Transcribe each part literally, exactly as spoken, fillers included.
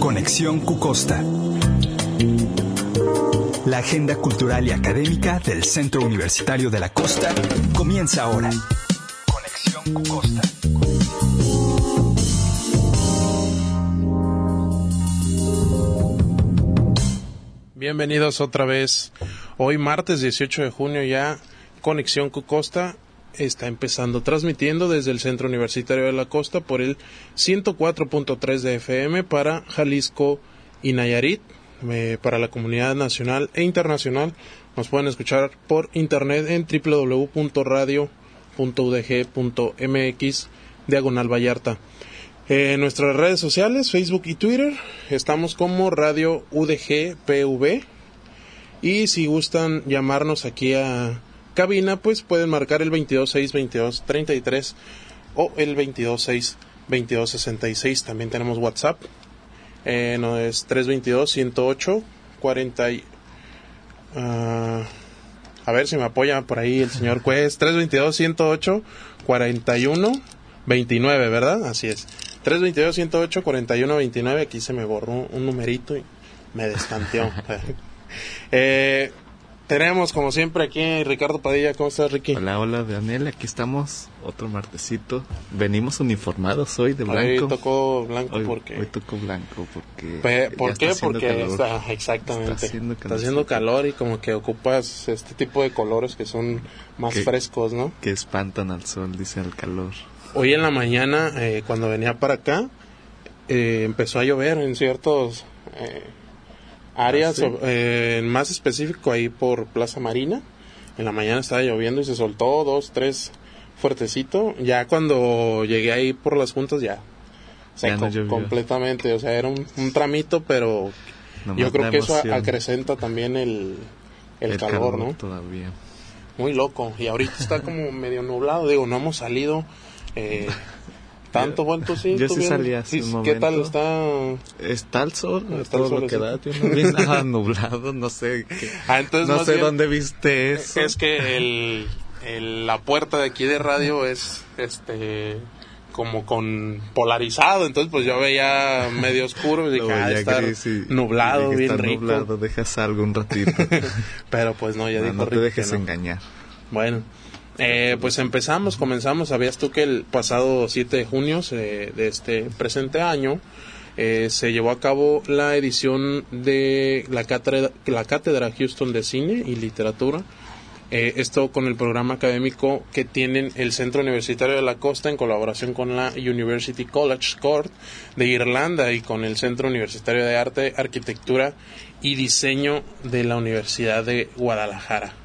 Conexión Cucosta. La agenda cultural y académica del Centro Universitario de la Costa comienza ahora. Conexión Cucosta. Bienvenidos otra vez. Hoy martes dieciocho de junio ya Conexión Cucosta está empezando transmitiendo desde el Centro Universitario de la Costa por el ciento cuatro punto tres de F M para Jalisco y Nayarit. Eh, para la comunidad nacional e internacional nos pueden escuchar por internet en doble u doble u doble u punto radio punto u d g punto m x diagonal Vallarta. Eh, en nuestras redes sociales, Facebook y Twitter, estamos como Radio U D G P V, y si gustan llamarnos aquí a cabina, pues pueden marcar el veintidós seis veintidós treinta y tres o el veintidós seis veintidós sesenta y seis. También tenemos WhatsApp. Eh, no es tres veintidós ciento ocho cuarenta y, uh, a ver si me apoya por ahí el señor Cuez. tres veintidós ciento ocho cuarenta y uno veintinueve, ¿verdad? Así es, tres veintidós ciento ocho cuarenta y uno veintinueve. Aquí se me borró un numerito y me destanteó. eh, Tenemos, como siempre, aquí Ricardo Padilla. ¿Cómo estás, Ricky? Hola, hola, Daniel. Aquí estamos, otro martesito. Venimos uniformados hoy de blanco. Hoy tocó blanco hoy, porque... Hoy tocó blanco porque... Pe- ¿Por qué? Está Porque calor. está, exactamente, está haciendo, está haciendo calor y como que ocupas este tipo de colores que son más que, frescos, ¿no? Que espantan al sol, dice el calor. Hoy en la mañana, eh, cuando venía para acá, eh, empezó a llover en ciertos... Eh, áreas, ¿Ah, sí? eh, más específico ahí por Plaza Marina. En la mañana estaba lloviendo y se soltó dos, tres fuertecito. Ya cuando llegué ahí por las juntas ya seco ya no completamente. O sea, era un, un tramito, pero Nomás yo creo que eso emoción. acrecenta también el, el, el calor, calor, ¿no? Todavía. Muy loco. Y ahorita está como medio nublado. Digo, no hemos salido... Eh, Tanto, bueno, tú sí. Yo tú sí bien, salí hace sí, un momento. ¿Qué tal está? Está el sol, Está todo el lo que da. solecito. Yo no vi nada nublado, no sé. Qué, Ah, entonces no más sé bien, dónde viste eso. Es que el, el, la puerta de aquí de radio es este como con polarizado, entonces pues yo veía medio oscuro y dije, ah, está nublado, dije, bien está rico. nublado, dejas algo un ratito. Pero pues no, ya no, dijo no te Ricky dejes que no. engañar. Bueno. Eh, pues empezamos, comenzamos. Sabías tú que el pasado siete de junio eh, de este presente año eh, se llevó a cabo la edición de la cátedra, la cátedra Houston de Cine y Literatura. Eh, esto con el programa académico que tienen el Centro Universitario de la Costa en colaboración con la University College Court de Irlanda y con el Centro Universitario de Arte, Arquitectura y Diseño de la Universidad de Guadalajara.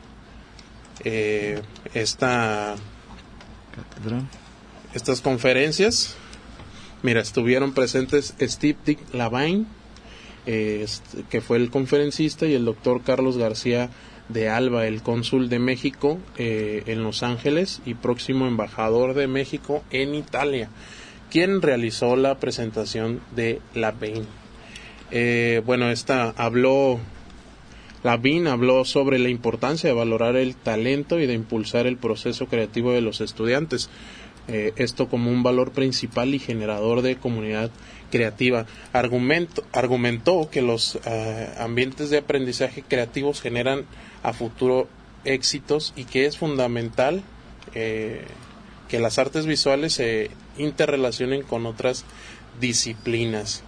Eh, esta Cátedra. Estas conferencias, mira, estuvieron presentes Steve Dick Lavine, eh, este, que fue el conferencista, y el doctor Carlos García de Alba, el cónsul de México eh, en Los Ángeles y próximo embajador de México en Italia, quien realizó la presentación de Lavine. Eh, bueno, esta habló Lavine habló sobre la importancia de valorar el talento y de impulsar el proceso creativo de los estudiantes, eh, esto como un valor principal y generador de comunidad creativa. Argumento, argumentó que los uh, ambientes de aprendizaje creativos generan a futuro éxitos y que es fundamental eh, que las artes visuales se interrelacionen con otras disciplinas.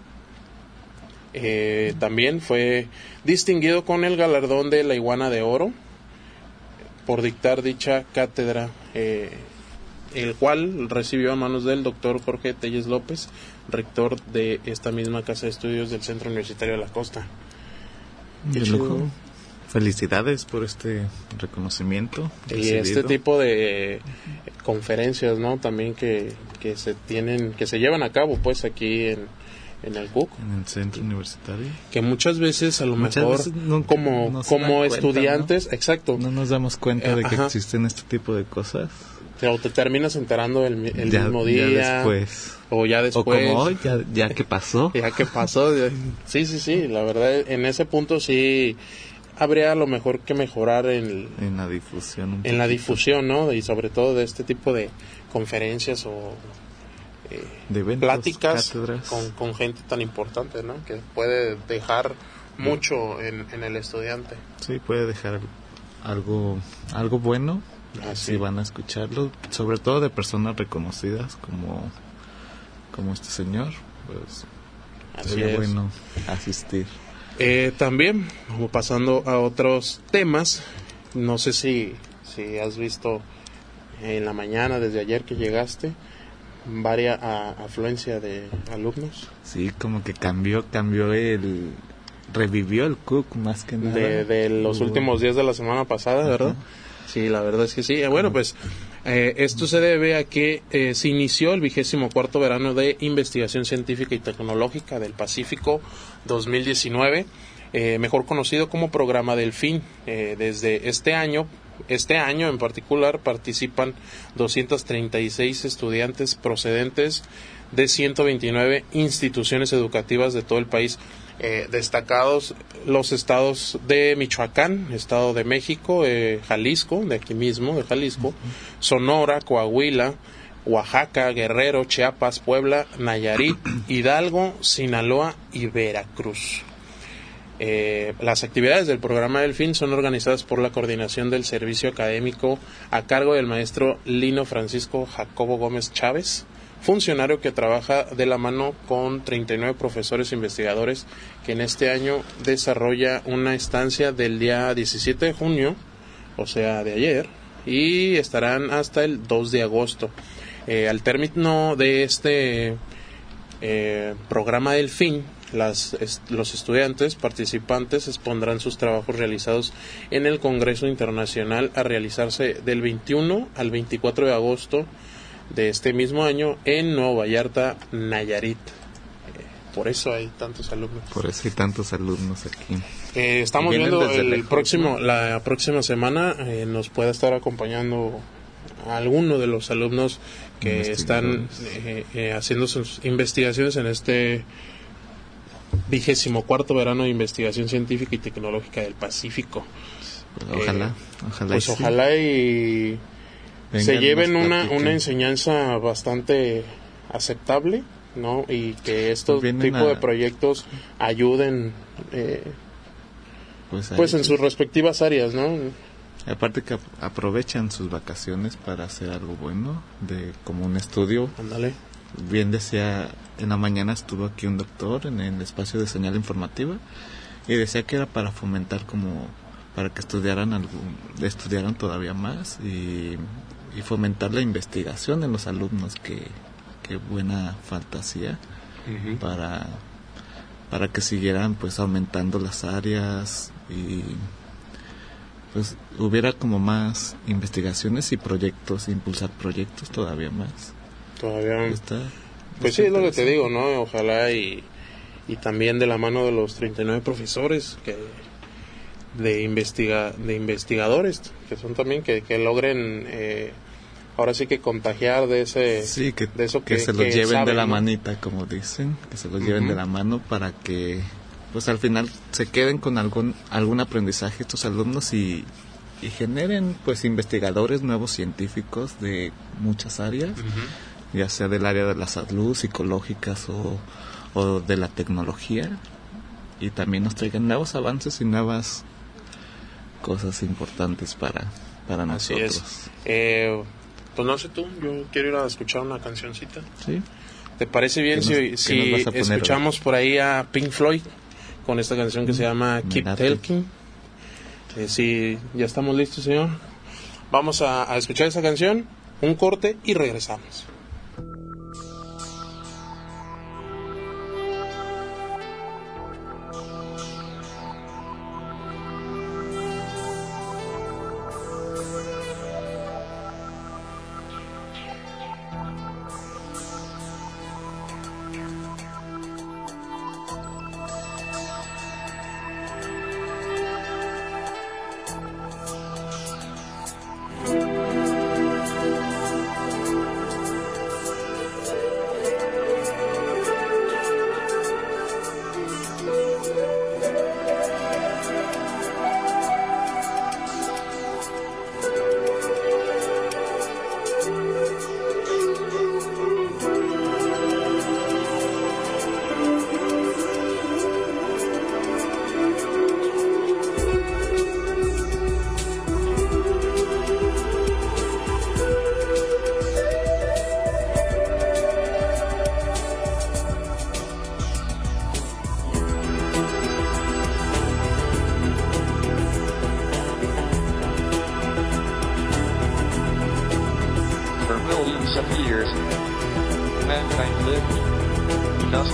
Eh, también fue distinguido con el galardón de la Iguana de Oro por dictar dicha cátedra, eh, el cual recibió a manos del doctor Jorge Telles López, rector de esta misma casa de estudios del Centro Universitario de la Costa. De lujo. Felicidades por este reconocimiento y recibido. Este tipo de eh, conferencias, ¿no? También que, que se tienen, que se llevan a cabo, pues, aquí en en el C U C, en el centro universitario, que muchas veces a lo muchas mejor veces no, como no como cuenta, estudiantes, ¿no? Exacto, no nos damos cuenta eh, de que ajá. existen este tipo de cosas, o te terminas enterando el, el ya, mismo día, ya después, o ya después, o como hoy, ya, ya que pasó, ya que pasó, sí, sí, sí, la verdad, en ese punto sí habría a lo mejor que mejorar en, en la difusión, un en la poquito. difusión, ¿no? Y sobre todo de este tipo de conferencias o eh, de eventos, pláticas cátedras. con, con gente tan importante, ¿no? Que puede dejar mucho en, en el estudiante. Sí, puede dejar algo algo bueno Así. si van a escucharlo, sobre todo de personas reconocidas como como este señor, pues Así sería es. bueno asistir. Eh, también, como pasando a otros temas, no sé si, si has visto en la mañana, desde ayer que llegaste, varia a, afluencia de alumnos. Sí, como que cambió, cambió el... revivió el Cook más que nada. De, de los Hubo- últimos días de la semana pasada, ¿verdad? Ajá. Sí, la verdad es que sí. Eh, Bueno, pues eh, esto se debe a que eh, se inició el vigésimo cuarto verano de investigación científica y tecnológica del Pacífico dos mil diecinueve, eh, mejor conocido como Programa Delfín. Eh, desde este año, este año en particular, participan doscientos treinta y seis estudiantes procedentes de ciento veintinueve instituciones educativas de todo el país. Eh, destacados los estados de Michoacán, Estado de México, eh, Jalisco, de aquí mismo, de Jalisco, Sonora, Coahuila, Oaxaca, Guerrero, Chiapas, Puebla, Nayarit, Hidalgo, Sinaloa y Veracruz. Eh, las actividades del programa Delfín son organizadas por la coordinación del servicio académico a cargo del maestro Lino Francisco Jacobo Gómez Chávez, funcionario que trabaja de la mano con treinta y nueve profesores e investigadores, que en este año desarrolla una estancia del día diecisiete de junio, o sea, de ayer, y estarán hasta el dos de agosto. Eh, al término de este eh, programa Delfín, las, est- los estudiantes participantes expondrán sus trabajos realizados en el Congreso Internacional a realizarse del veintiuno al veinticuatro de agosto de este mismo año en Nuevo Vallarta, Nayarit. Eh, por eso hay tantos alumnos. Por eso hay tantos alumnos aquí. Eh, estamos Vienen viendo desde el lejos, próximo, ¿no? la próxima semana eh, nos puede estar acompañando a alguno de los alumnos que están eh, eh, haciendo sus investigaciones en este vigésimo cuarto verano de investigación científica y tecnológica del Pacífico. Pues ojalá, Eh, ojalá. Pues y sí. ojalá y Vengan se y lleven nos una, platiquen. una enseñanza bastante aceptable, ¿no? Y que estos Vienen tipos a- de proyectos ayuden eh, Pues, pues ahí- en sus respectivas áreas, ¿no? aparte que ap- aprovechan sus vacaciones para hacer algo bueno, de como un estudio. Ándale. Bien decía, en la mañana estuvo aquí un doctor en el espacio de señal informativa y decía que era para fomentar como para que estudiaran algún, estudiaran todavía más y, y fomentar la investigación en los alumnos, que, que buena fantasía para para que siguieran pues aumentando las áreas y pues hubiera como más investigaciones y proyectos, impulsar proyectos todavía más. Todavía. Está, Pues está sí, es lo que te interesante. digo, ¿no? Ojalá y, y también de la mano de los treinta y nueve profesores que de investiga de investigadores que son también que, que logren eh, ahora sí que contagiar de ese Sí, que, de eso que, que, se los que lleven saben, de la ¿no? manita, como dicen, que se los lleven Ujú. de la mano para que pues al final se queden con algún algún aprendizaje estos alumnos y, y generen pues investigadores nuevos, científicos de muchas áreas, Ujú. ya sea del área de la salud, psicológicas o, o de la tecnología, y también nos traigan nuevos avances y nuevas cosas importantes para, para Así nosotros. es. Eh, pues no sé tú, yo quiero ir a escuchar una cancioncita. ¿Sí? ¿Te parece bien ¿Qué si, nos- qué si nos vas a poner escuchamos por ahí a Pink Floyd con esta canción que se llama me Keep late. Talking? Eh, si ya estamos listos, señor. Vamos a, a escuchar esa canción, un corte y regresamos.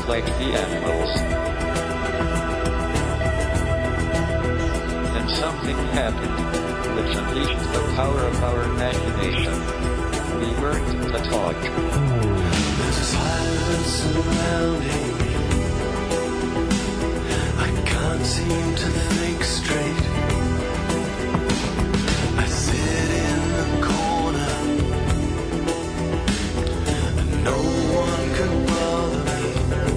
like the animals. Then something happened, which unleashed the power of our imagination. We learned to talk. There's a silence surrounding me. I can't seem to think straight. I sit in the corner and no one can bother me.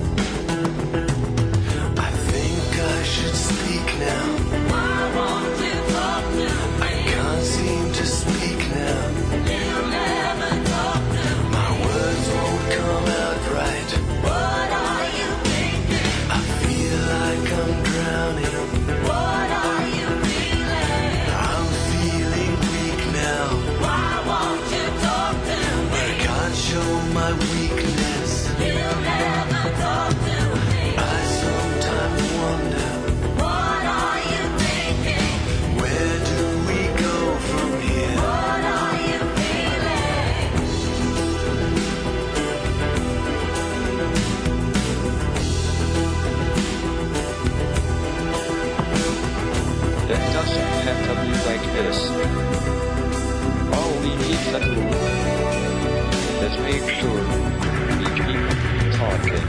I think I should speak now. Why won't you talk to me? I can't seem to speak now. You'll never talk to me. My words won't come out right. What are you thinking? I feel like I'm drowning. What are you feeling? I'm feeling weak now. Why won't you talk to me? I can't show my weakness. You'll never talk to me. I sometimes wonder. What are you thinking? Where do we go from here? What are you feeling? It doesn't have to be like this. All we need to do is make sure we keep talking.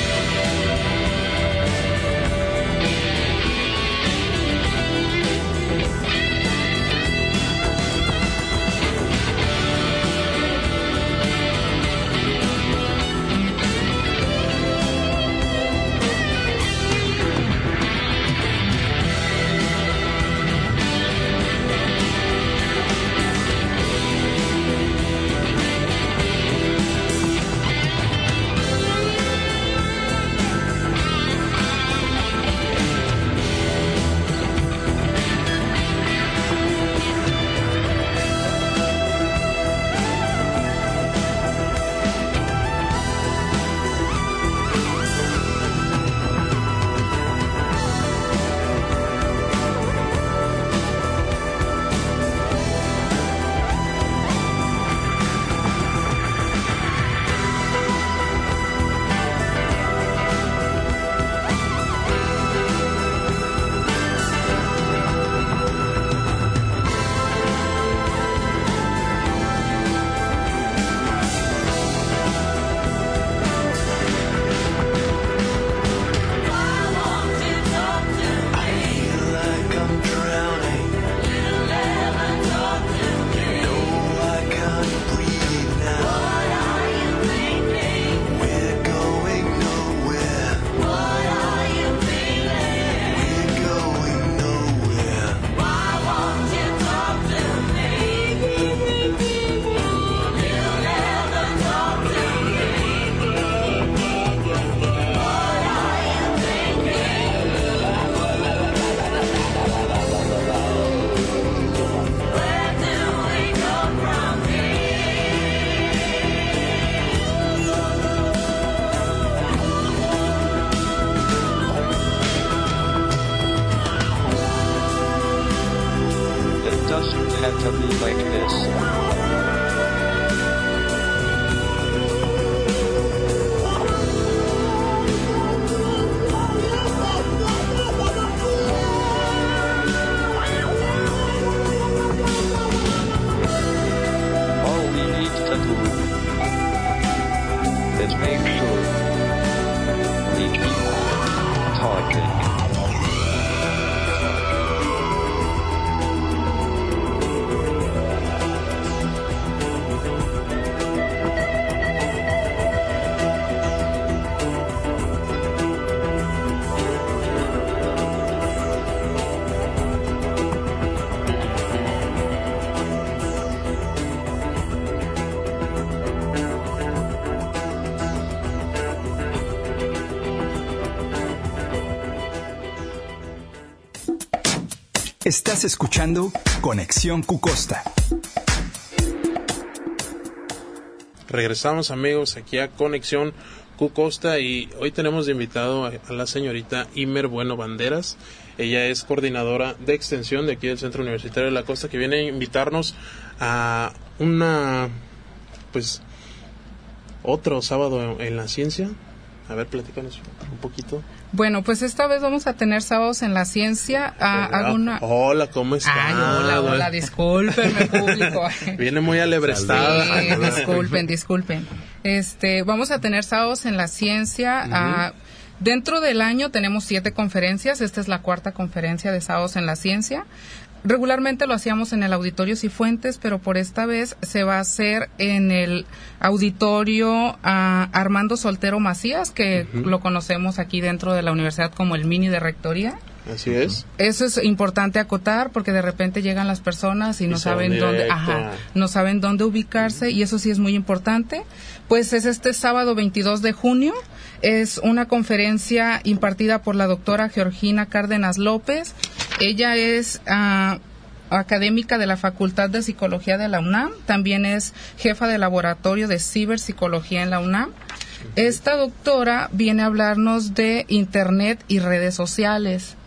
Have to be like this. All we need to do is make sure we keep talking. Estás escuchando Conexión Cucosta. Regresamos, amigos, aquí a Conexión Cucosta y hoy tenemos de invitado a, a la señorita Imer Bueno Banderas. Ella es coordinadora de extensión de aquí del Centro Universitario de la Costa, que viene a invitarnos a una, pues, otro sábado en la ciencia. A ver, platícanos un poquito. Bueno, pues esta vez vamos a tener Sábados en la Ciencia. Ah, alguna... Hola, ¿cómo estás? Ay, hola, hola, discúlpenme, público. Viene muy alebrestada. Sí, disculpen, disculpen. Este, vamos a tener Sábados en la Ciencia. Uh-huh. Ah, dentro del año tenemos siete conferencias. Esta es la cuarta conferencia de Sábados en la Ciencia. Regularmente lo hacíamos en el Auditorio Cifuentes, pero por esta vez se va a hacer en el Auditorio uh, Armando Soltero Macías, que uh-huh. lo conocemos aquí dentro de la universidad como el mini de Rectoría. Así es. Eso es importante acotar porque de repente llegan las personas y no y saben dónde, ajá, no saben dónde ubicarse, uh-huh. y eso sí es muy importante. Pues es este sábado veintidós de junio. Es una conferencia impartida por la doctora Georgina Cárdenas López. Ella es uh, académica de la Facultad de Psicología de la UNAM. También es jefa de laboratorio de ciberpsicología en la UNAM. Esta doctora viene a hablarnos de Internet y redes sociales.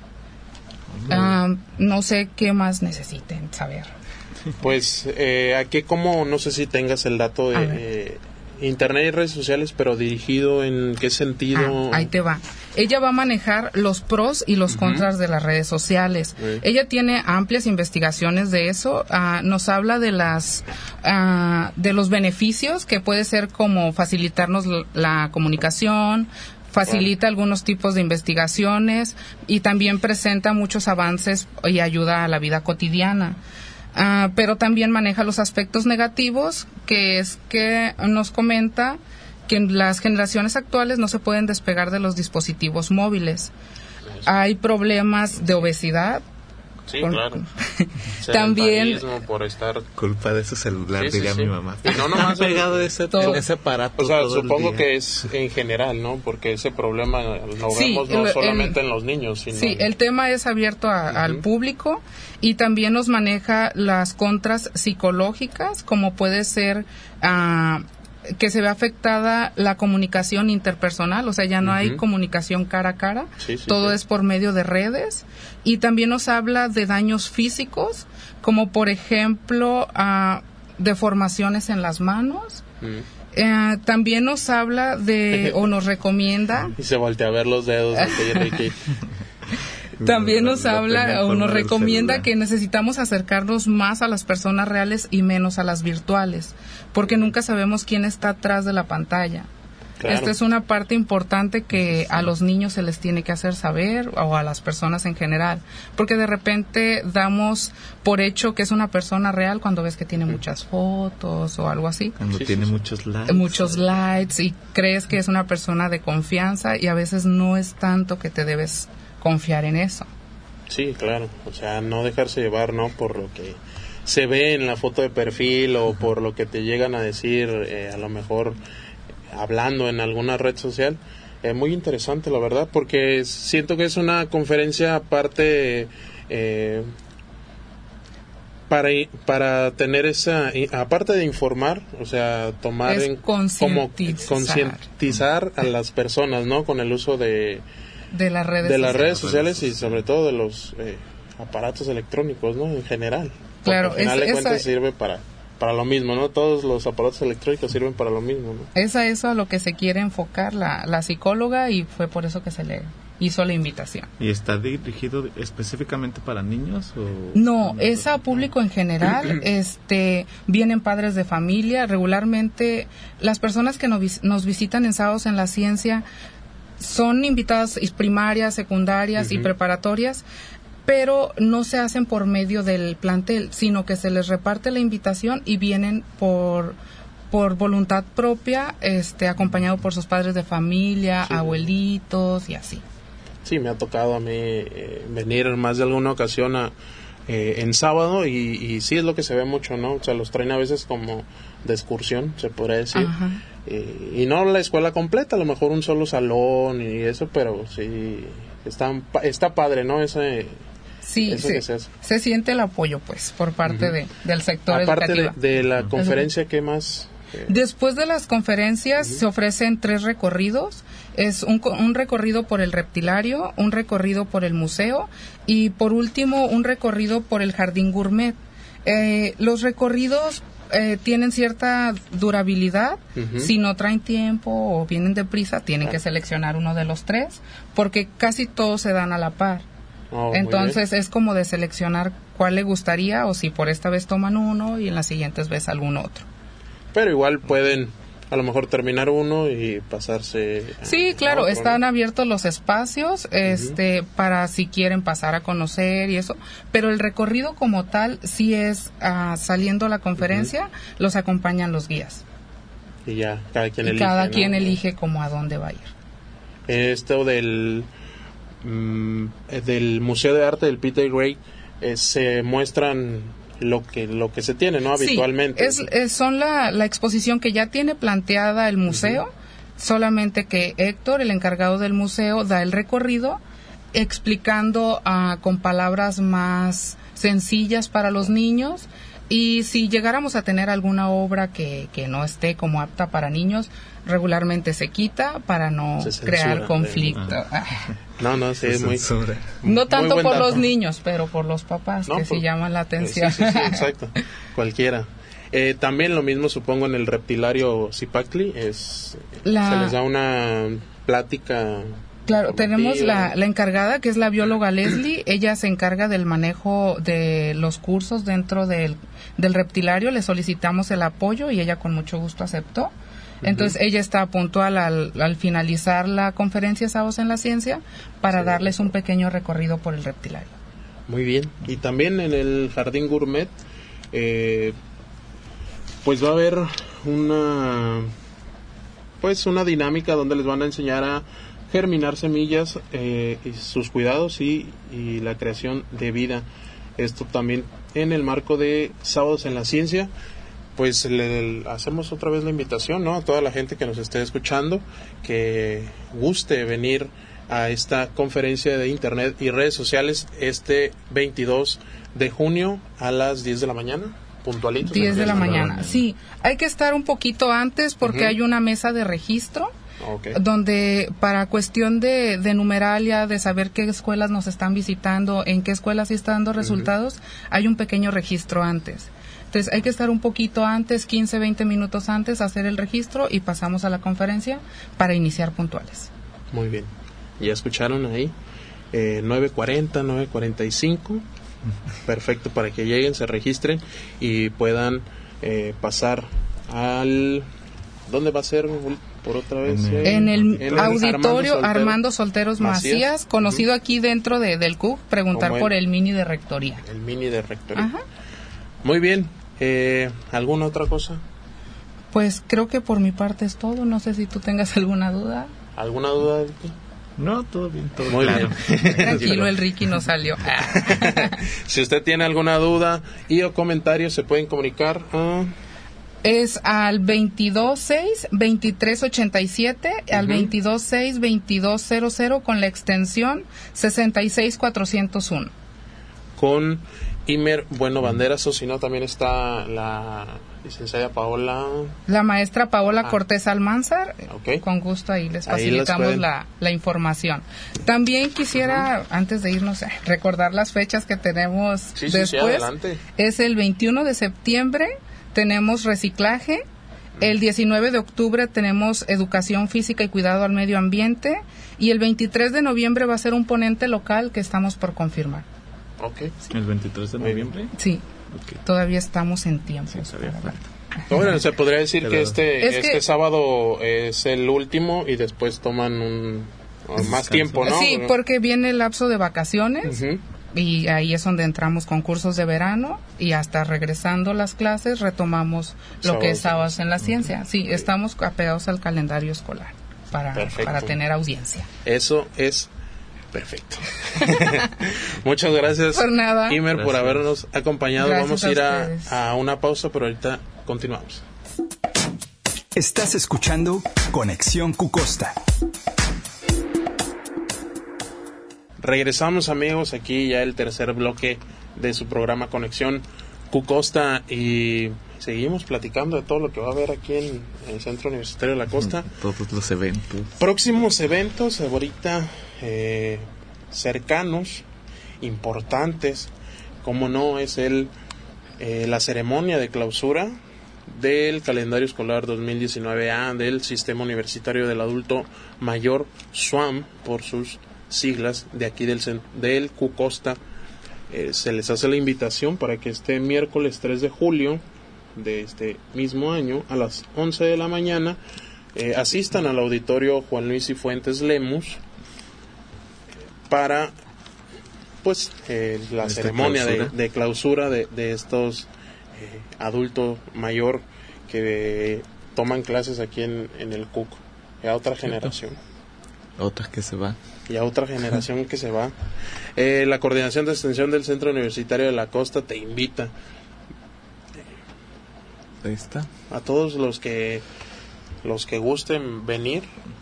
Uh, no sé qué más necesiten saber. Pues eh, aquí como, no sé si tengas el dato de eh, Internet y redes sociales, pero dirigido en qué sentido. Ah, ahí te va. Ella va a manejar los pros y los uh-huh. contras de las redes sociales. Uh-huh. Ella tiene amplias investigaciones de eso. Uh, nos habla de las uh, de los beneficios que puede ser como facilitarnos la, la comunicación, facilita bueno. algunos tipos de investigaciones y también presenta muchos avances y ayuda a la vida cotidiana. Uh, pero también maneja los aspectos negativos, que es que nos comenta que las generaciones actuales no se pueden despegar de los dispositivos móviles. Hay problemas de obesidad. Sí, por, claro. También por estar culpa de ese celular, sí, diría sí, sí. mi mamá. Y no nomás pegado ese, todo, ese aparato. O sea, supongo que es en general, ¿no? Porque ese problema lo sí, vemos no el, solamente el, en los niños, sino sí, el tema es abierto a, uh-huh. al público y también nos maneja las contras psicológicas, como puede ser uh, que se ve afectada la comunicación interpersonal, o sea, ya no uh-huh. hay comunicación cara a cara, sí, sí, todo sí. es por medio de redes, y también nos habla de daños físicos, como por ejemplo uh, deformaciones en las manos. Uh-huh. Eh, también nos habla de, o nos recomienda... Y se voltea a ver los dedos de Ricky. También nos habla o nos recomienda que necesitamos acercarnos más a las personas reales y menos a las virtuales, porque nunca sabemos quién está atrás de la pantalla. Claro. Esta es una parte importante que a los niños se les tiene que hacer saber, o a las personas en general, porque de repente damos por hecho que es una persona real cuando ves que tiene muchas fotos o algo así. Cuando sí, tiene sí, muchos likes. Muchos likes y crees que es una persona de confianza, y a veces no es tanto que te debes confiar en eso. Sí, claro, o sea, no dejarse llevar, ¿no? Por lo que se ve en la foto de perfil o por lo que te llegan a decir, eh, a lo mejor hablando en alguna red social. Eh, muy interesante, la verdad, porque siento que es una conferencia aparte eh, para para tener esa, aparte de informar, o sea, tomar es en como concientizar a las personas, ¿no? Con el uso de de las redes de sociales. las redes sociales y sobre todo de los eh, aparatos electrónicos, ¿no? En general. Claro, al final es, de cuentas esa, sirve para para lo mismo, ¿no? Todos los aparatos electrónicos sirven para lo mismo, ¿no? Es a eso a lo que se quiere enfocar la, la psicóloga, y fue por eso que se le hizo la invitación. ¿Y está dirigido específicamente para niños o...? No, es a público en general. este vienen padres de familia. Regularmente las personas que nos, nos visitan en Sábados en la Ciencia son invitadas primarias, secundarias uh-huh. y preparatorias, pero no se hacen por medio del plantel, sino que se les reparte la invitación y vienen por por voluntad propia, este acompañado por sus padres de familia, sí. abuelitos y así. Sí, me ha tocado a mí eh, venir más de alguna ocasión a, eh, en sábado y, y sí es lo que se ve mucho, ¿no? O sea, los traen a veces como de excursión, se podría decir. Ajá. Eh, y no la escuela completa, a lo mejor un solo salón y eso, pero sí está, está padre, ¿no? Ese, sí, eso se, que se, hace. se siente el apoyo, pues, por parte uh-huh. de, del sector Aparte educativo. Aparte de, de la conferencia, ¿qué más? Eh, Después de las conferencias uh-huh. se ofrecen tres recorridos. Es un, un recorrido por el reptilario, un recorrido por el museo y por último un recorrido por el jardín gourmet. Eh, los recorridos eh, tienen cierta durabilidad. Uh-huh. Si no traen tiempo o vienen deprisa, tienen ah. que seleccionar uno de los tres, porque casi todos se dan a la par. Oh, entonces es como de seleccionar cuál le gustaría, o si por esta vez toman uno y en las siguientes ves algún otro. Pero igual pueden a lo mejor terminar uno y pasarse. Sí, claro, otro, están ¿no? abiertos los espacios, este, uh-huh. para si quieren pasar a conocer y eso, pero el recorrido como tal sí es uh, saliendo a la conferencia, uh-huh. los acompañan los guías. Y ya, cada quien y elige. Cada ¿no? quien elige como a dónde va a ir. Esto del mmm, del Museo de Arte del Peter Gray, eh, se muestran lo que lo que se tiene, ¿no? Habitualmente. Sí, es, es, son la, la exposición que ya tiene planteada el museo, uh-huh. solamente que Héctor, el encargado del museo, da el recorrido explicando uh, con palabras más sencillas para los niños, y si llegáramos a tener alguna obra que, que no esté como apta para niños, regularmente se quita para no crear conflicto. De... No, no, sí, es muy... No tanto muy por dato. los niños, pero por los papás, no, que por... sí llaman la atención. Sí, sí, sí, exacto. Cualquiera. Eh, también lo mismo, supongo, en el reptilario Zipacli, es la... se les da una plática... Claro, tenemos la, la encargada, que es la bióloga Leslie. Ella se encarga del manejo de los cursos dentro del, del reptilario. Le solicitamos el apoyo y ella con mucho gusto aceptó. Entonces, uh-huh. ella está puntual al, al finalizar la conferencia Sábados en la Ciencia para sí. darles un pequeño recorrido por el reptilario. Muy bien. Y también en el Jardín Gourmet, eh, pues va a haber una, pues una dinámica donde les van a enseñar a germinar semillas, eh, y sus cuidados y, y la creación de vida. Esto también en el marco de Sábados en la Ciencia. Pues le, le hacemos otra vez la invitación, ¿no? A toda la gente que nos esté escuchando, que guste venir a esta conferencia de internet y redes sociales este veintidós de junio a las diez de la mañana, puntualitos. diez de la mañana, sí. Hay que estar un poquito antes porque uh-huh. hay una mesa de registro. Okay. Donde para cuestión de, de numeralia, de saber qué escuelas nos están visitando, en qué escuelas sí están dando resultados, uh-huh. hay un pequeño registro antes. Entonces hay que estar un poquito antes, quince, veinte minutos antes, hacer el registro y pasamos a la conferencia para iniciar puntuales. Muy bien. Ya escucharon ahí, eh, nueve cuarenta, nueve cuarenta y cinco. Perfecto, para que lleguen, se registren y puedan eh, pasar al... ¿Dónde va a ser por otra vez? En el, en el, en el auditorio Armando, Soltero, Armando Solteros Macías, Macías conocido uh-huh. aquí dentro de, del C U C, preguntar por el, el mini de rectoría. El mini de rectoría. Ajá. Muy bien. Eh, ¿Alguna otra cosa? Pues creo que por mi parte es todo. No sé si tú tengas alguna duda. ¿Alguna duda, Ricky? No, todo bien, todo Muy claro. bien. Tranquilo, el Ricky no salió. Si usted tiene alguna duda y o comentario, se pueden comunicar a... Es al veintidós seis, veintitrés ochenta y siete, uh-huh. al veintidós seis, veintidós cero cero con la extensión sesenta y seis cuatrocientos uno. Con Imer Bueno Banderas, o si no, también está la licenciada Paola. La maestra Paola ah. Cortés Almanzar. Okay. Con gusto ahí les facilitamos ahí pueden... la, la información. También quisiera, uh-huh. antes de irnos, recordar las fechas que tenemos sí, después. Sí, sí, adelante. Es el veintiuno de septiembre. Tenemos reciclaje. El diecinueve de octubre tenemos educación física y cuidado al medio ambiente. Y el veintitrés de noviembre va a ser un ponente local que estamos por confirmar. Okay. Sí. ¿El veintitrés de noviembre? Sí. Okay. Todavía estamos en tiempo. Sí, bueno, se podría decir Pero, que este es este que... sábado es el último y después toman un más tiempo, ¿no? Sí, porque viene el lapso de vacaciones. Uh-huh. Y ahí es donde entramos con cursos de verano y hasta regresando las clases retomamos lo sábados, que es Sábados en la Ciencia. Sí, okay. Estamos apegados al calendario escolar para, para tener audiencia. Eso es perfecto. Muchas gracias, por nada. Imer, Gracias. por habernos acompañado. Gracias. Vamos a ir a, a una pausa, pero ahorita continuamos. Estás escuchando Conexión Cucosta. Regresamos, amigos, aquí ya el tercer bloque de su programa Conexión Cucosta y seguimos platicando de todo lo que va a haber aquí en el Centro Universitario de la Costa. Todos los eventos. Próximos eventos, ahorita eh, cercanos, importantes, como no es el eh, la ceremonia de clausura del calendario escolar dos mil diecinueve A del Sistema Universitario del Adulto Mayor, SUAM, por sus siglas, de aquí del, del Q Costa. Eh, se les hace la invitación para que este miércoles tres de julio de este mismo año, a las once de la mañana, eh, asistan al auditorio Juan Luis y Fuentes Lemus para pues eh, la Esta ceremonia clausura. de, de clausura de, de estos eh, adultos mayor que eh, toman clases aquí en, en el C U C, a otra generación. Otra que se va. Y a otra generación que se va. Eh, la Coordinación de Extensión del Centro Universitario de la Costa te invita Ahí está. a todos los que los que gusten venir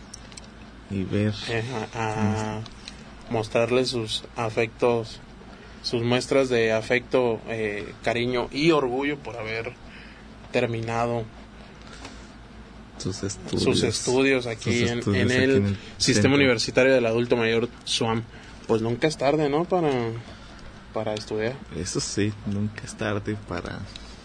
Y ver. eh, a, a mostrarles sus afectos, sus muestras de afecto, eh, cariño y orgullo por haber terminado Sus estudios. sus estudios aquí, Sus en, estudios en aquí el, en el Sistema centro. Universitario del Adulto Mayor, SUAM. Pues nunca es tarde, ¿no? Para, para estudiar. Eso sí, nunca es tarde para.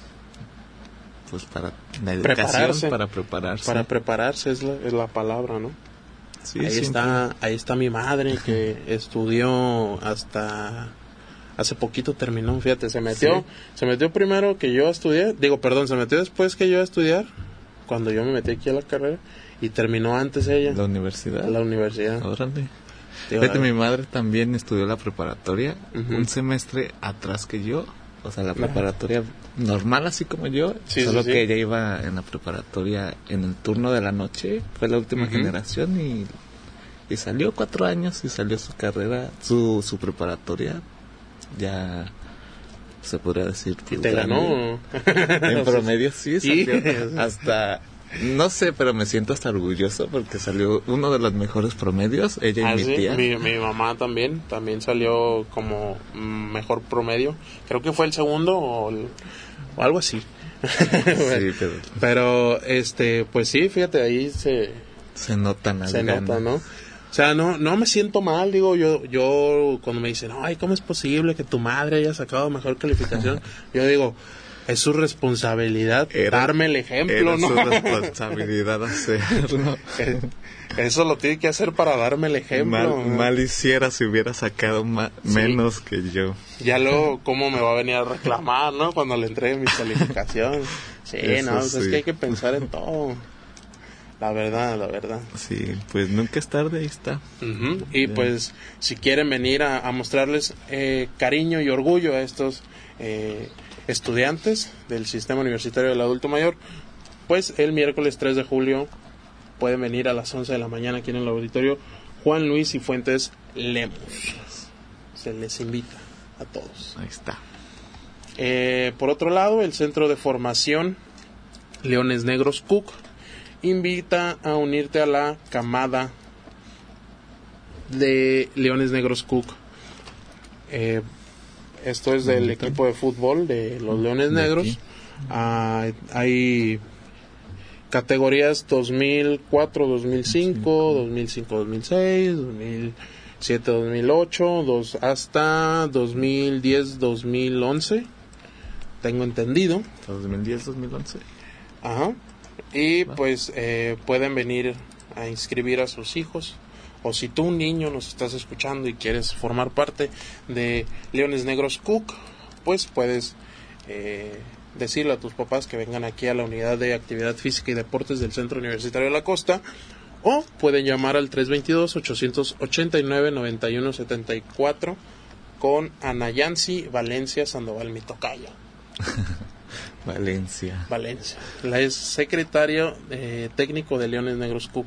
Pues para la educación, Prepararse. para prepararse. Para prepararse es la, es la palabra, ¿no? Sí, ahí siempre. está, ahí está mi madre que estudió hasta hace poquito terminó, fíjate, se metió, Sí. se metió primero que yo a estudiar, digo, perdón, se metió después que yo a estudiar, cuando yo me metí aquí a la carrera, y terminó antes ella La universidad. a la universidad. Órale. Digo, Fíjate, mi madre también estudió la preparatoria Ujú. un semestre atrás que yo. O sea, la Ajá. preparatoria normal, así como yo. Sí, solo sí, sí. que ella iba en la preparatoria en el turno de la noche. Fue la última Ujú. generación y, y salió cuatro años y salió su carrera, su, su preparatoria. Ya se podría decir. y pues, te grande. ganó. En promedio sí, Sí. salió hasta... No sé, pero me siento hasta orgulloso porque salió uno de los mejores promedios, ella y Ah, mi sí, tía. mi, mi mamá también, también salió como mm, mejor promedio. Creo que fue el segundo o, el- o algo así. Sí, pero Pero, este, pues sí, fíjate, ahí se, se notan las se ganas. nota, ¿no? O sea, no, no me siento mal, digo, yo, yo cuando me dicen, ay, ¿cómo es posible que tu madre haya sacado mejor calificación? Yo digo, es su responsabilidad Era- darme el ejemplo, Era ¿no? su responsabilidad hacerlo. Eso lo tiene que hacer para darme el ejemplo. Mal, ¿no? mal hiciera si hubiera sacado ma- Sí. menos que yo. Ya luego, ¿cómo me va a venir a reclamar, no? Cuando le entregue mi calificación. Sí, Eso no, pues es sí. que hay que pensar en todo. La verdad, la verdad. Sí, pues nunca es tarde, ahí está. Ujú. Y Bien. pues, si quieren venir a, a mostrarles eh, cariño y orgullo a estos eh, estudiantes del Sistema Universitario del Adulto Mayor, pues el miércoles tres de julio pueden venir a las once de la mañana aquí en el auditorio Juan Luis y Fuentes Lemus. Se les invita a todos. Ahí está. Eh, por otro lado, el Centro de Formación Leones Negros C U C invita a unirte a la camada de Leones Negros C U C. Eh, esto es del Invitan. equipo de fútbol de los Leones De Negros. aquí. Ah, hay categorías dos mil cuatro dos mil cinco, dos mil cinco dos mil seis, dos mil siete dos mil ocho, dos, hasta dos mil diez dos mil once, tengo entendido. dos mil diez dos mil once. Ajá. Y Va. pues eh, pueden venir a inscribir a sus hijos. O si tú, un niño, nos estás escuchando y quieres formar parte de Leones Negros C U C, pues puedes eh, decirle a tus papás que vengan aquí a la unidad de actividad física y deportes del Centro Universitario de la Costa, o pueden llamar al tres dos dos, ocho ocho nueve, nueve uno siete cuatro con Ana Yancy Valencia Sandoval, mi tocaya. Valencia. Valencia, la es secretario eh, técnico de Leones Negros C U C.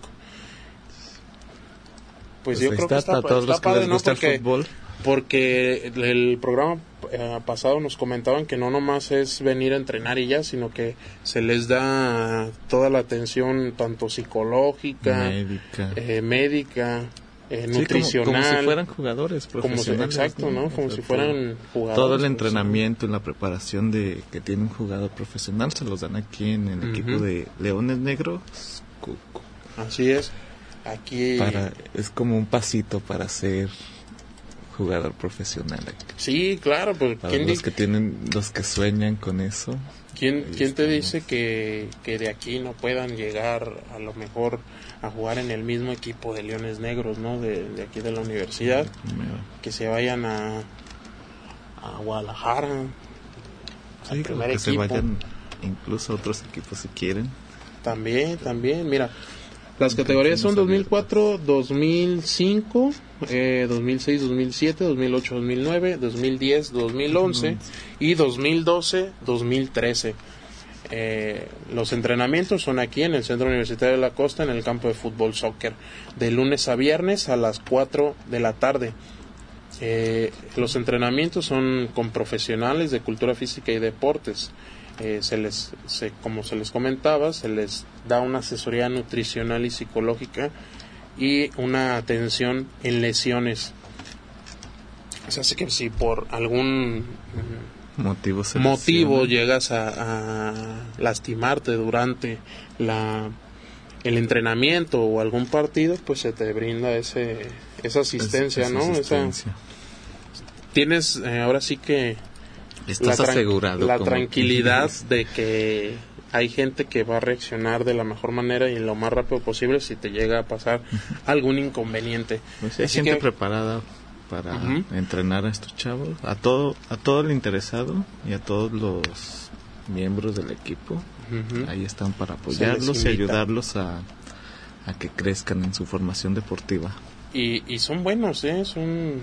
Pues, Pues yo ahí creo está, que está, para todos está los que padre, les ¿no? gusta Porque, el fútbol. porque el, el programa eh, pasado nos comentaban que no nomás es venir a entrenar y ya, sino que se les da toda la atención, tanto psicológica, Médica. eh, médica, eh, Sí, como- nutricional, Como, si fueran jugadores como si- profesionales. exacto, ¿no? Como O sea, si fueran jugadores. todo el pues, entrenamiento y la preparación de que tiene un jugador profesional se los dan aquí en el Ujú. equipo de Leones Negros. Cu- cu- Así es. Aquí Para, es como un pasito para ser jugador profesional. Sí, claro, pues Para ¿quién, los di- que tienen, los que sueñan con eso. ¿quién, ahí quién te estamos. dice que, que de aquí no puedan llegar a lo mejor a jugar en el mismo equipo de Leones Negros, ¿no? De, de aquí de la universidad, que se vayan a, a Guadalajara, Sí, al que primer se equipo. vayan incluso a otros equipos si quieren. También, también, mira, las categorías son Estamos dos mil cuatro, dos mil cinco, eh, dos mil seis, dos mil siete, dos mil ocho, dos mil nueve, dos mil diez, dos mil once y dos mil doce, dos mil trece. Eh, los entrenamientos son aquí en el Centro Universitario de la Costa, en el campo de fútbol soccer, de lunes a viernes a las cuatro de la tarde. Eh, los entrenamientos son con profesionales de cultura física y deportes. Eh, se les, se, como se les comentaba, se les da una asesoría nutricional y psicológica y una atención en lesiones. O sea, así que si por algún Motivo, se motivo lesiona. llegas a, a lastimarte durante la el entrenamiento o algún partido, pues se te brinda ese esa asistencia, Es- ¿no? esa Esa- asistencia. tienes eh, ahora sí que Estás la tran- asegurado. la como- tranquilidad de que hay gente que va a reaccionar de la mejor manera y lo más rápido posible si te llega a pasar algún inconveniente. Pues sí, hay Así gente que- preparada para Ujú. entrenar a estos chavos, a todo, a todo el interesado y a todos los miembros del equipo. Ujú. Ahí están para Se les apoyarlos y invita. ayudarlos a, a que crezcan en su formación deportiva. Y, y son buenos, ¿eh? Son,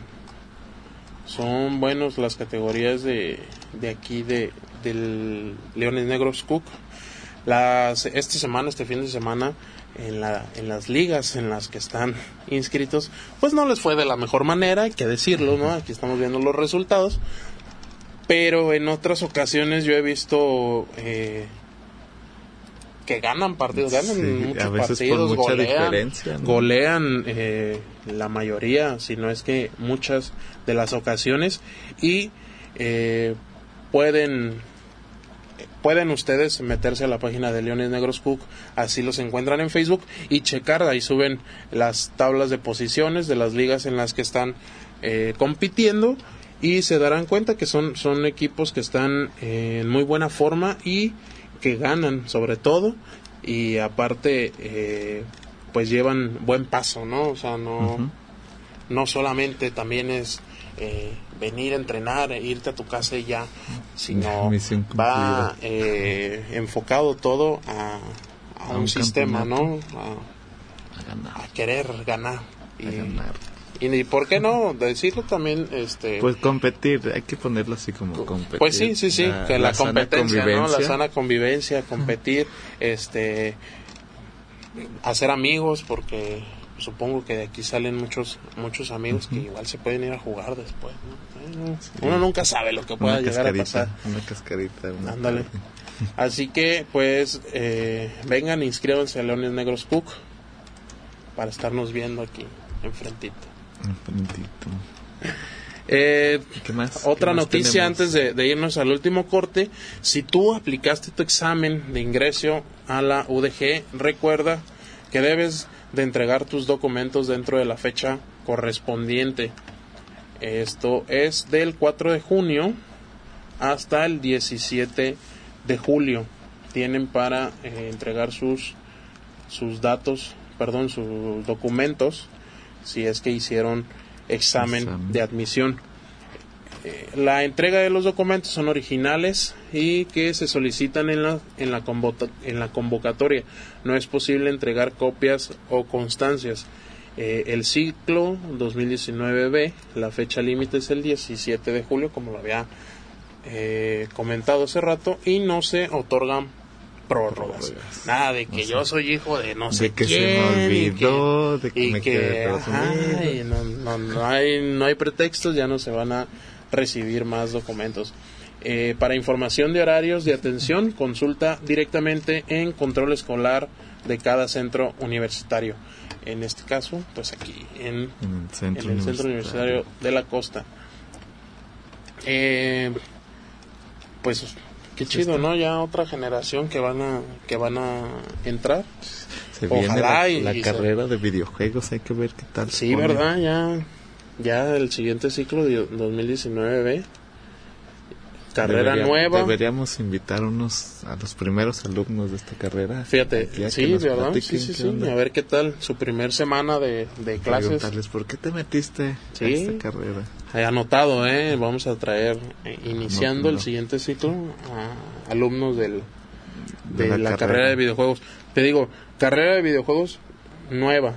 son buenos las categorías de, de aquí, de del Leones Negros Cook. Las, esta semana, este fin de semana, en, la, en las ligas en las que están inscritos, pues no les fue de la mejor manera, hay que decirlo, ¿no? Aquí estamos viendo los resultados. Pero en otras ocasiones yo he visto eh, que ganan partidos, ganan Sí, muchos a veces por partidos, mucha golean, diferencia, ¿no? golean eh, la mayoría, si no es que muchas de las ocasiones, y eh, pueden pueden ustedes meterse a la página de Leones Negros Cook, así los encuentran en Facebook, y checar, ahí suben las tablas de posiciones de las ligas en las que están eh, compitiendo, y se darán cuenta que son, son equipos que están eh, en muy buena forma y que ganan sobre todo, y aparte eh, pues llevan buen paso, ¿no? O sea, no, Ujú. no solamente también es eh, venir a entrenar, e irte a tu casa y ya, sino Misión va cumplida. eh, enfocado todo a, a A un, un sistema, ¿no? campeonato. A, A ganar. a querer ganar. Y, A ganar. y, y por qué no decirlo también, este Pues competir, hay que ponerlo así como competir. pues sí, sí, sí, que la, sana competencia, ¿no? La convivencia. sana convivencia, competir, este, hacer amigos, porque supongo que de aquí salen muchos muchos amigos que igual se pueden ir a jugar después, ¿no? Bueno, uno nunca sabe lo que pueda Una llegar a cascarita, pasar. una cascarita. una Ándale. tarde. Así que, pues, eh, vengan, inscríbanse a Leones Negros Cook para estarnos viendo aquí enfrentito. Un puntito. Eh, ¿Qué más? Otra ¿Qué más noticia tenemos? antes de, de irnos al último corte: si tú aplicaste tu examen de ingreso a la U D G, recuerda que debes de entregar tus documentos dentro de la fecha correspondiente. Esto es del cuatro de junio hasta el diecisiete de julio. Tienen para eh, entregar sus sus datos, perdón, sus documentos, si es que hicieron examen, Examen. de admisión. Eh, la entrega de los documentos son originales y que se solicitan en la en la, convota- en la convocatoria. No es posible entregar copias o constancias. Eh, el ciclo dos mil diecinueve B, la fecha límite es el diecisiete de julio, como lo había eh, comentado hace rato, y no se otorgan prórrogas. Prórrogas. Nada de que O sea, yo soy hijo de no sé de que se quién, me y olvidó, que- de que y me que, quedé de Estados ajá, Unidos. y no, no, no hay no hay pretextos, ya no se van a recibir más documentos. Eh, para información de horarios de atención, consulta directamente en control escolar de cada centro universitario. En este caso, pues aquí en, En el centro, en el Centro Universitario de la Costa. Eh, pues qué chido, ¿no? Ya otra generación que van a que van a entrar. Se viene Ojalá la, y- la y se- carrera de videojuegos, hay que ver qué tal. se Sí, pone. ¿verdad? Ya ya el siguiente ciclo de dos mil diecinueve B. Carrera Debería- nueva. Deberíamos invitar unos a los primeros alumnos de esta carrera. Fíjate, Aquí a que sí, nos ¿verdad? platiquen Sí, sí, qué sí. onda. A ver qué tal su primer semana de, de clases. Preguntarles por qué te metiste Sí. a esta carrera. He anotado, ¿eh? Vamos a traer, eh, iniciando No, no. el siguiente ciclo, a alumnos del, de, De la la, carrera. carrera de videojuegos. Te digo, carrera de videojuegos nueva.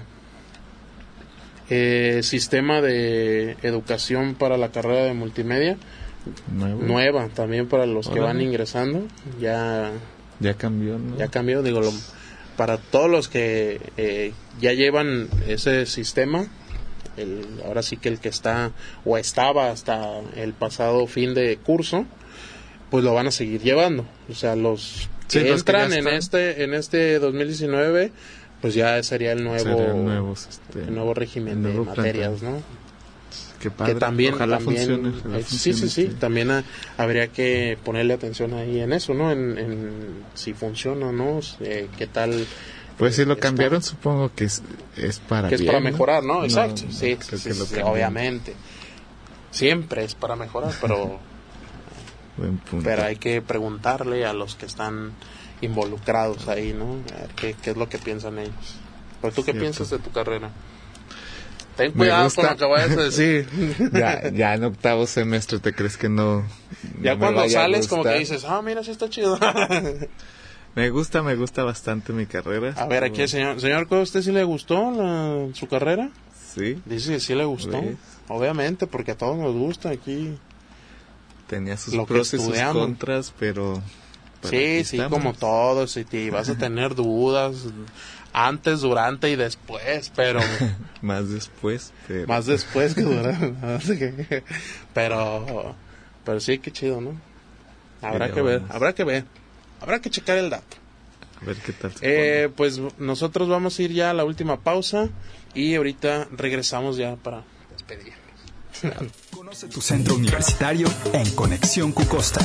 Eh, sistema de educación para la carrera de multimedia Nuevo. nueva también para los que Órale. van ingresando. Ya, Ya cambió, ¿no? ya cambió, digo, lo- para todos los que eh, ya llevan ese sistema. El, ahora sí que el que está o estaba hasta el pasado fin de curso, pues lo van a seguir llevando. O sea, los Sí, que los que entran ya en están. este en este dos mil diecinueve, pues ya sería el nuevo Serían nuevos, este, el nuevo régimen el de nuevo materias, plantel. ¿no? Qué padre. Que también, Ojalá también funcione. ojalá eh, sí, funcione, sí, sí, también ha- habría que ponerle atención ahí en eso, ¿no? En, en si funciona, ¿no? Eh, qué tal. Pues si lo está. cambiaron, supongo que es, es para Que es bien, para mejorar, ¿no? No, Exacto, no sí, creo sí, que lo sí, cambien. obviamente. Siempre es para mejorar, pero, Buen punto. pero hay que preguntarle a los que están involucrados ahí, ¿no? A ver qué, qué es lo que piensan ellos. ¿Pero tú qué Cierto. piensas de tu carrera? Ten Me cuidado gusta. con lo que vayas a decir. ya, ya en octavo semestre, ¿te crees que no? Ya no me cuando vaya a sales como que gustar? dices, ah, mira, sí está chido. Me gusta, me gusta bastante mi carrera. A ver, aquí el señor, señor, ¿a usted sí le gustó la- su carrera? Sí, Dice que sí le gustó. ¿Ves? Obviamente, porque a todos nos gusta aquí. tenía sus Lo que pros y sus estudiamos. contras, pero... pero Sí, aquí sí, estamos. como todos. Si te vas a tener dudas antes, durante y después, pero Más después, pero... más después que durante. pero, pero sí, qué chido, ¿no? Habrá Ya que ver, vamos. habrá que ver. Habrá que checar el dato. A ver qué tal se Eh, pues nosotros vamos a ir ya a la última pausa y ahorita regresamos ya para despedirnos. Conoce tu centro universitario en Conexión Cucosta.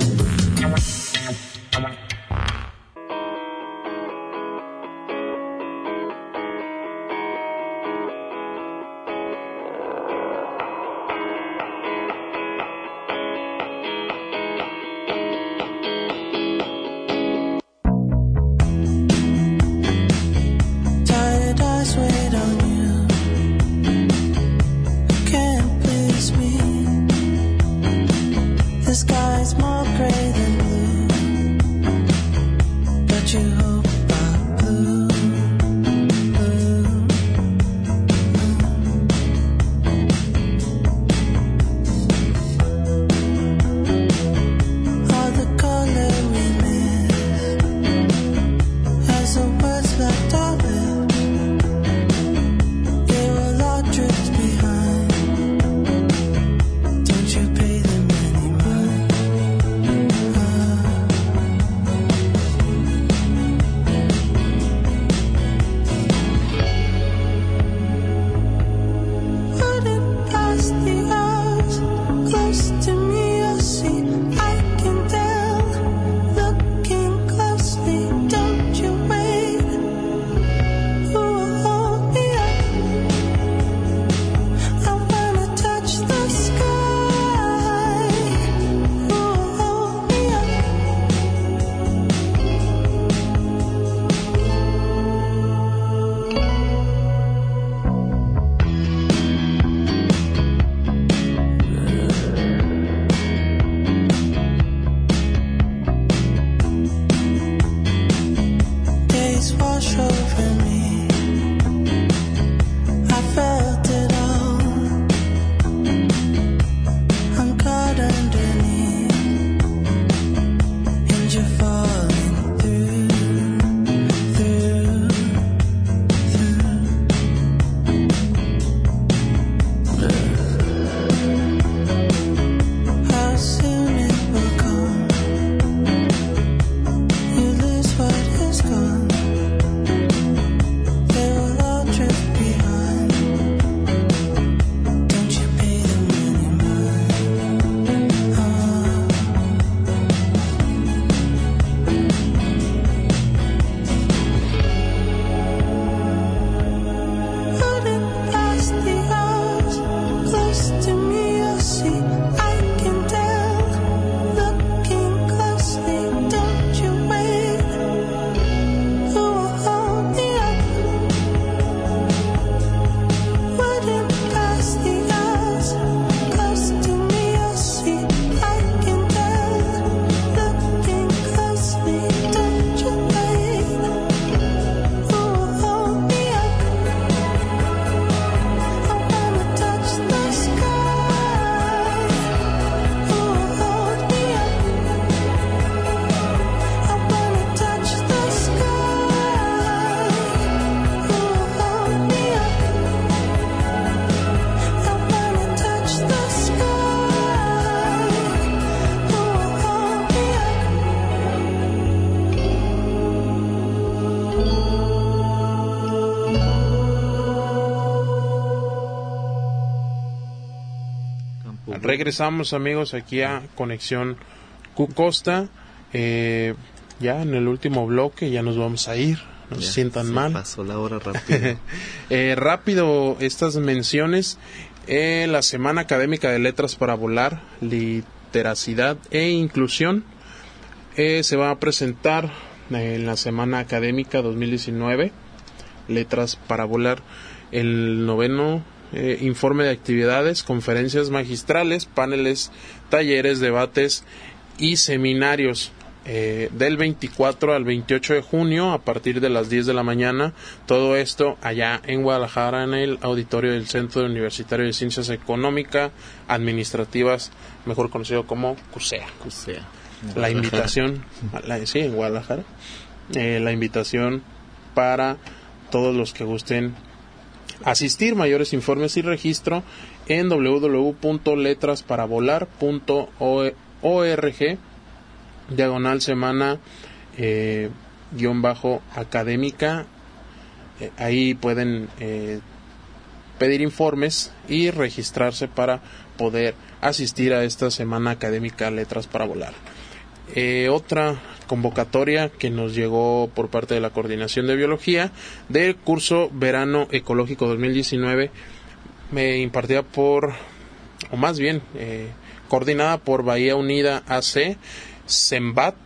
Tired eyes wait on you. Can't please me. The sky's more gray than blue. Regresamos, amigos, aquí a Conexión Q Costa. Eh, ya en el último bloque ya nos vamos a ir. No se sientan se mal. Pasó la hora rápido. eh, rápido estas menciones. Eh, la Semana Académica de Letras para Volar, Literacidad e Inclusión eh, se va a presentar en la Semana Académica dos mil diecinueve. Letras para Volar, el noveno eh, informe de actividades, conferencias magistrales, paneles, talleres, debates y seminarios. Eh, del veinticuatro al veintiocho de junio a partir de las diez de la mañana, todo esto allá en Guadalajara en el auditorio del Centro Universitario de Ciencias Económicas Administrativas, mejor conocido como CUSEA. CUSEA. La invitación, la, sí, en Guadalajara, eh, la invitación para todos los que gusten asistir. Mayores informes y registro en doble u doble u doble u punto letras para volar punto org diagonal semana eh, guión bajo académica. Eh, ahí pueden eh, pedir informes y registrarse para poder asistir a esta semana académica Letras para Volar. Eh, otra convocatoria que nos llegó por parte de la Coordinación de Biología del curso Verano Ecológico dos mil diecinueve, me impartida por, o más bien eh, coordinada por Bahía Unida A C, SEMBAT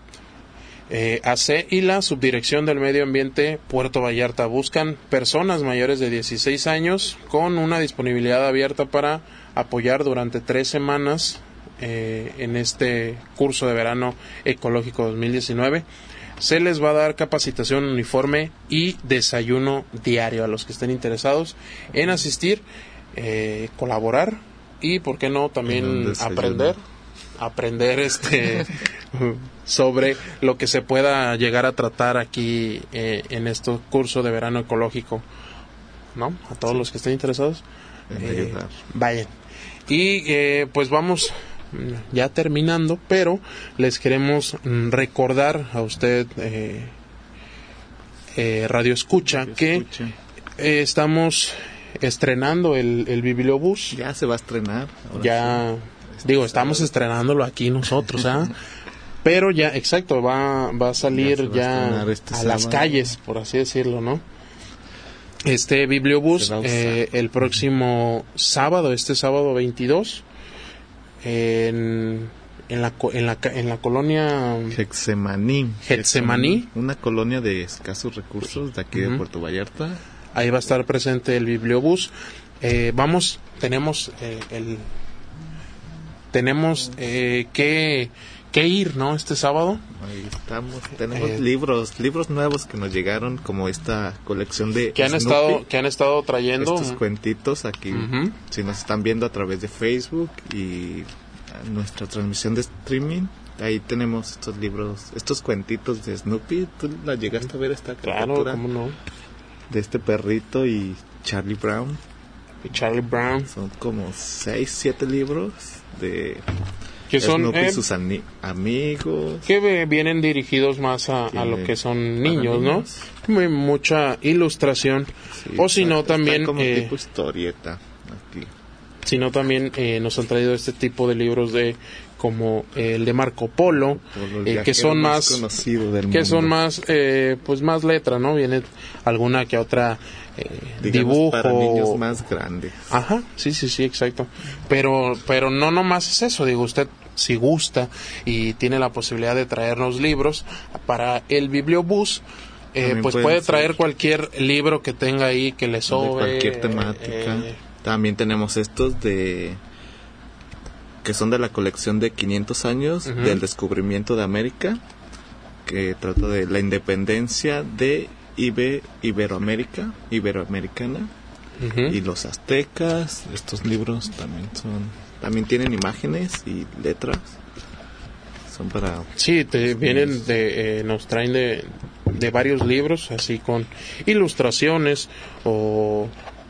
eh, A C y la Subdirección del Medio Ambiente Puerto Vallarta. Buscan personas mayores de dieciséis años con una disponibilidad abierta para apoyar durante tres semanas eh, en este curso de verano ecológico dos mil diecinueve. Se les va a dar capacitación, uniforme y desayuno diario a los que estén interesados en asistir, eh, colaborar y, por qué no, también aprender aprender este sobre lo que se pueda llegar a tratar aquí eh, en este curso de verano ecológico, ¿no? A todos sí. los que estén interesados eh, vayan. Y eh, pues vamos ya terminando, pero les queremos recordar a usted eh, eh, Radio Escucha Radio que escucha. Eh, estamos estrenando el, el Bibliobús. Ya se va a estrenar. Ya sí. Digo, estamos estrenándolo aquí nosotros, ¿ah? ¿eh? Pero ya, exacto, va, va a salir ya, ya este a las calles, por así decirlo, ¿no? Este Bibliobús, eh, el próximo sábado, este sábado veintidós, en, en, la, en, la, en la colonia Getsemaní. Getsemaní. Una colonia de escasos recursos de aquí uh-huh. de Puerto Vallarta. Ahí va a estar presente el Bibliobús. Eh, vamos, tenemos eh, el... Tenemos eh, que, que ir, ¿no? Este sábado. Ahí estamos. Tenemos eh, libros, libros nuevos que nos llegaron, como esta colección de que han Snoopy, estado, que han estado trayendo estos cuentitos aquí. Uh-huh. Si nos están viendo a través de Facebook y nuestra transmisión de streaming, ahí tenemos estos libros, estos cuentitos de Snoopy. ¿Tú la llegaste a ver esta caricatura? Claro, cómo no. De este perrito y Charlie Brown. Y Charlie Brown. Son como seis, siete libros de que son Snoopy eh, y sus ani- amigos. Que vienen dirigidos más a, a lo que son niños, ¿no? Muy, mucha ilustración. Sí, o si no, también... como eh, tipo historieta aquí. sino también eh, nos han traído este tipo de libros de como eh, el de Marco Polo, eh, que son más, más que mundo. son más eh, pues más letra, ¿no? Viene alguna que otra eh, dibujo para niños más grandes. Ajá, sí, sí, sí, exacto. Pero pero no nomás es eso, digo, usted si gusta y tiene la posibilidad de traernos libros para el bibliobús, eh, pues puede traer ser. cualquier libro que tenga ahí que le sobre, de cualquier temática. Eh, También tenemos estos de que son de la colección de quinientos años uh-huh. del descubrimiento de América, que trata de la independencia de Ibe, Iberoamérica, Iberoamericana uh-huh. y los aztecas. Estos libros también son, también tienen imágenes y letras. Son para sí, te vienen de, eh, nos traen de de varios libros así con ilustraciones o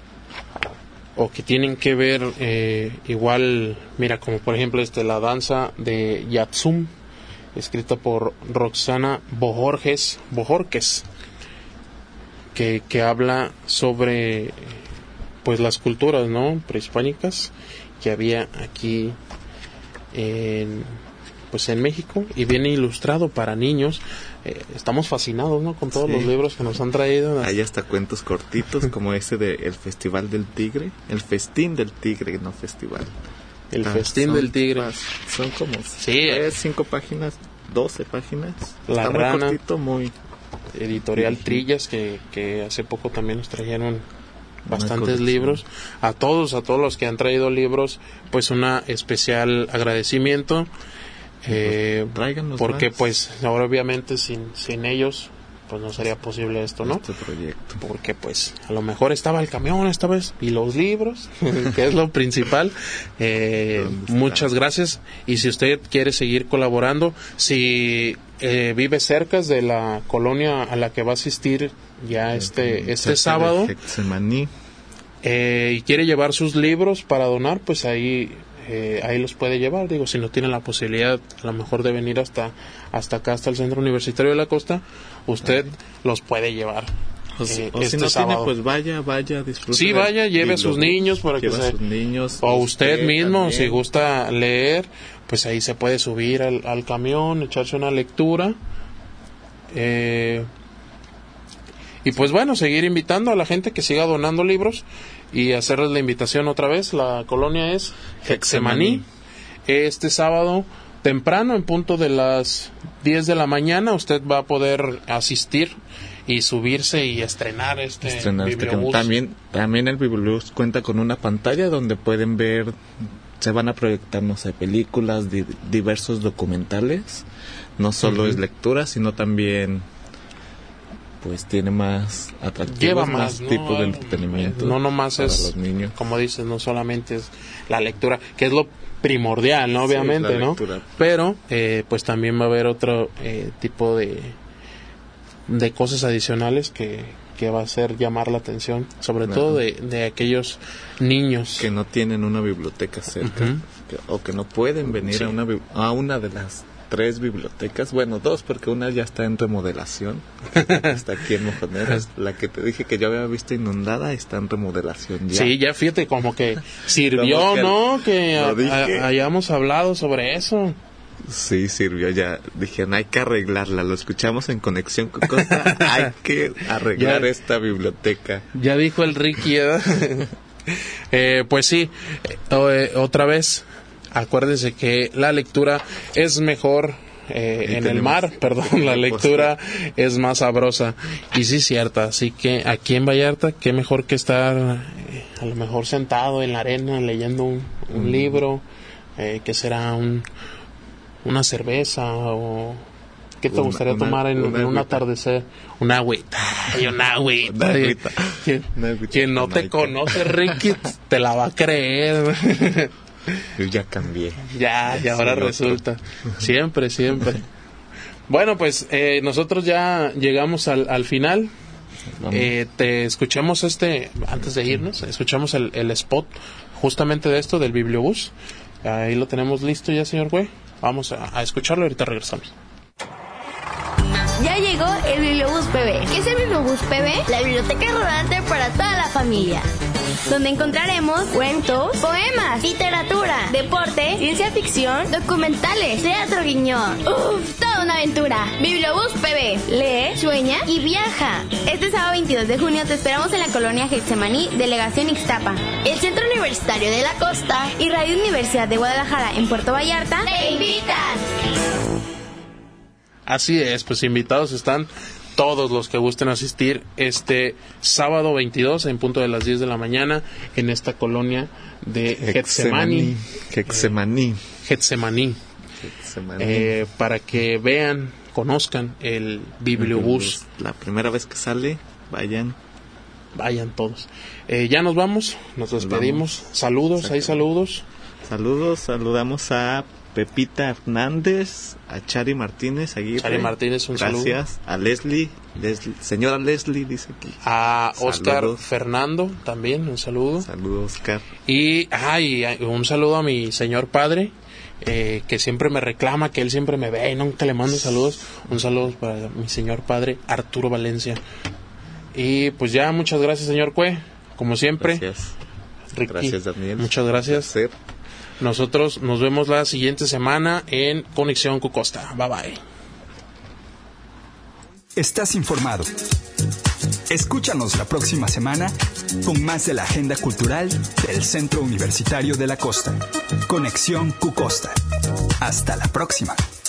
o que tienen que ver eh, igual, mira, como por ejemplo este La danza de Yatsum, escrita por Roxana Bojorges, Bojorques, que, que habla sobre pues las culturas, ¿no?, prehispánicas que había aquí en pues en México, y viene ilustrado para niños. Eh, estamos fascinados, ¿no?, con todos sí. los libros que nos han traído. Hay hasta cuentos cortitos como ese de El Festival del Tigre, El Festín del Tigre, no festival. El ah, Festín son, del Tigre. Son como sí, tres, cinco páginas, doce páginas. La Está Rana, muy cortito, muy editorial sí. Trillas, que, que hace poco también nos trajeron bastantes libros. A todos, a todos los que han traído libros, pues una especial agradecimiento. Eh, porque más. Pues ahora obviamente sin sin ellos pues no sería posible esto, ¿no? Este proyecto. Porque pues a lo mejor estaba el camión esta vez y los libros, que es lo principal. Eh, muchas gracias, y si usted quiere seguir colaborando, si eh, vive cerca de la colonia a la que va a asistir ya este este sábado eh, y quiere llevar sus libros para donar, pues ahí Eh, ahí los puede llevar. Digo, si no tiene la posibilidad a lo mejor de venir hasta hasta acá, hasta el Centro Universitario de la Costa, usted ah. los puede llevar. O, si, eh, o este si no sábado. tiene, pues vaya, vaya, disfrute. Sí, vaya, lleve a sus niños para que se... sus niños, o usted, usted mismo, también. Si gusta leer, pues ahí se puede subir al, al camión, echarse una lectura. Eh, y pues bueno, seguir invitando a la gente que siga donando libros. Y hacerles la invitación otra vez. La colonia es Getsemaní. Este sábado temprano, en punto de las diez de la mañana, usted va a poder asistir y subirse y estrenar este estrenar bibliobús. Este, también, también el bibliobús cuenta con una pantalla donde pueden ver, se van a proyectar, no sé, películas, di, diversos documentales. No solo uh-huh. es lectura, sino también pues tiene más atractivos, lleva más, más ¿no? tipo de entretenimiento. No nomás para es, los niños. Como dices, no solamente es la lectura, que es lo primordial, ¿no? Obviamente, sí, ¿no? Pero, eh, pues también va a haber otro eh, tipo de de cosas adicionales que, que va a hacer llamar la atención, sobre claro. todo de, de aquellos niños que no tienen una biblioteca cerca, uh-huh. que, o que no pueden venir sí. a una a una de las tres bibliotecas, bueno, dos, porque una ya está en remodelación, está aquí en Mojoneras, la que te dije que yo había visto inundada está en remodelación ya. Sí, ya fíjate, como que sirvió, como que ¿no? Que a, a, hayamos hablado sobre eso. Sí, sirvió, ya dijeron, hay que arreglarla, lo escuchamos en Conexión con Costa, hay que arreglar ya, esta biblioteca. Ya dijo el Ricky, ¿eh? eh, pues sí, eh, otra vez, acuérdense que la lectura es mejor eh, en el mar, perdón, la lectura es más sabrosa, y sí cierta, así que aquí en Vallarta, qué mejor que estar eh, a lo mejor sentado en la arena leyendo un, un mm. libro, eh, que será un una cerveza o ¿qué te una, gustaría una, tomar en, una en un atardecer? Una agüita. Ay, una agüita. Una agüita. Quien, quien no te conoce, Ricky, te la va a creer. Yo ya cambié. Ya, y ahora sí, resulta. Otro. Siempre, siempre. Bueno, pues eh, nosotros ya llegamos al, al final. Eh, te escuchamos este, antes de irnos, escuchamos el, el spot justamente de esto, del bibliobús. Ahí lo tenemos listo ya, señor güey. Vamos a, a escucharlo y ahorita regresamos. Ya llegó el Bibliobús P B. ¿Qué es el Bibliobús P B? La biblioteca rodante para toda la familia. donde encontraremos cuentos, poemas, literatura, deporte, ciencia ficción, documentales, teatro guiñón. ¡Uf! Toda una aventura. Bibliobús P B. Lee, sueña y viaja. Este sábado veintidós de junio te esperamos en la colonia Getsemaní, delegación Ixtapa. El Centro Universitario de la Costa y Radio Universidad de Guadalajara en Puerto Vallarta te invitan. Así es, pues invitados están todos los que gusten asistir este sábado veintidós en punto de las diez de la mañana en esta colonia de Getsemaní. Getsemaní. Getsemaní. Getsemaní. Eh, para que vean, conozcan el Bibliobús. La primera vez que sale, vayan. Vayan todos. Eh, ya nos vamos, nos despedimos. Saludos, hay saludos. Saludos, saludamos a Pepita Hernández, a Chari Martínez Aguirre. Chari Martínez, un Gracias. saludo. Gracias. A Leslie, Leslie, señora Leslie dice aquí. A Oscar Saludos. Fernando también, un saludo. Saludos, Oscar. Y ay, un saludo a mi señor padre, eh, que siempre me reclama, que él siempre me ve y nunca le mando saludos. Un saludo para mi señor padre, Arturo Valencia. Y pues ya, muchas gracias, señor Cue, como siempre. Gracias. Ricky, Gracias, Daniel. muchas gracias. Placer. Nosotros nos vemos la siguiente semana en Conexión Cucosta. Bye bye. Estás informado. Escúchanos la próxima semana con más de la agenda cultural del Centro Universitario de la Costa. Conexión Cucosta. Hasta la próxima.